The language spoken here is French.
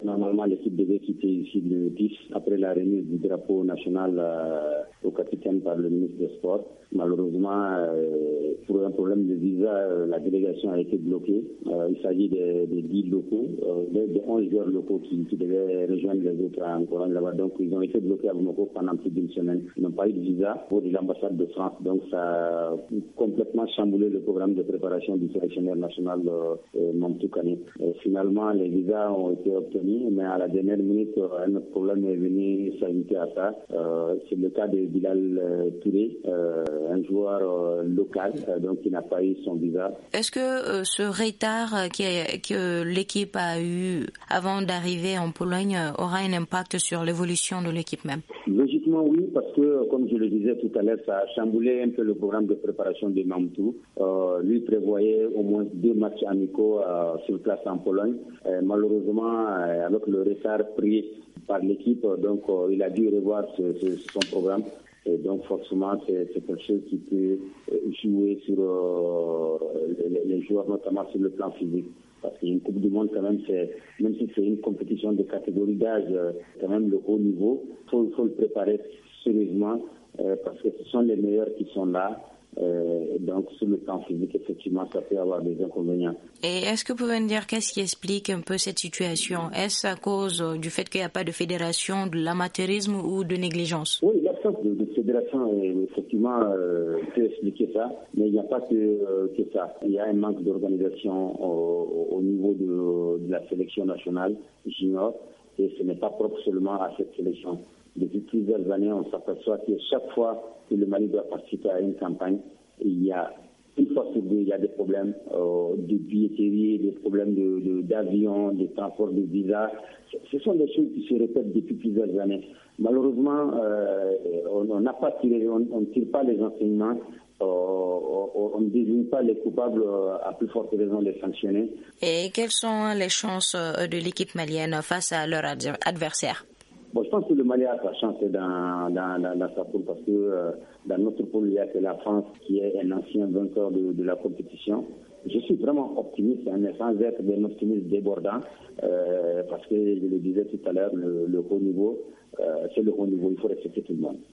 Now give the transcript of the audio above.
Normalement, l'équipe devait quitter ici le 10 après la remise du drapeau national au capitaine par le ministre des Sports. Malheureusement, pour un problème de visa, la délégation a été bloquée. Il s'agit de 10 locaux, de 11 joueurs locaux qui devaient rejoindre les autres en Pologne là-bas. Donc, ils ont été bloqués à Bamako pendant plus d'une semaine. Ils n'ont pas eu de visa pour l'ambassade de France. Donc, ça a complètement chamboulé le programme de préparation du sélectionneur national Mamadou Kane. Finalement, les visas ont été obtenus, mais à la dernière minute, un autre problème est venu s'ajouter à ça. C'est le cas de Bilal Touré, un joueur local, donc qui n'a pas eu son visa. Est-ce que ce retard que l'équipe a eu avant d'arriver en Pologne aura un impact sur l'évolution de l'équipe même? Logiquement, oui, parce que, comme je le disais tout à l'heure, ça a chamboulé un peu le programme de préparation de Mamadou. Lui prévoyait au moins 2 matchs amicaux sur place en Pologne. Malheureusement, avec le retard pris par l'équipe, donc il a dû revoir son programme. Et donc forcément, c'est quelque chose qui peut jouer sur les joueurs, notamment sur le plan physique. Parce qu'une Coupe du Monde, quand même, même si c'est une compétition de catégorie d'âge, quand même le haut niveau, il faut le préparer sérieusement parce que ce sont les meilleurs qui sont là. Donc, sur le plan physique, effectivement, ça peut avoir des inconvénients. Et est-ce que vous pouvez me dire qu'est-ce qui explique un peu cette situation? Est-ce à cause du fait qu'il n'y a pas de fédération, de l'amateurisme ou de négligence? Oui, l'absence de fédération, effectivement, peut expliquer ça, mais il n'y a pas que ça. Il y a un manque d'organisation au niveau de la sélection nationale junior, et ce n'est pas propre seulement à cette sélection. Depuis plusieurs années, on s'aperçoit que chaque fois que le Mali doit participer à une campagne, il y a une fois sur deux, il y a des problèmes de billetterie, des problèmes d'avion, de transport de visa. Ce sont des choses qui se répètent depuis plusieurs années. Malheureusement, on n'a pas tiré, on ne tire pas les enseignements. On ne désigne pas les coupables, à plus forte raison les sanctionner. Et quelles sont les chances de l'équipe malienne face à leur adversaire? Bon, je pense que le Mali a sa chance dans sa poule parce que dans notre poule, il y a que la France qui est un ancien vainqueur de la compétition. Je suis vraiment optimiste, mais sans être d'un optimiste débordant, parce que je le disais tout à l'heure, le haut niveau, c'est le haut niveau, il faut respecter tout le monde.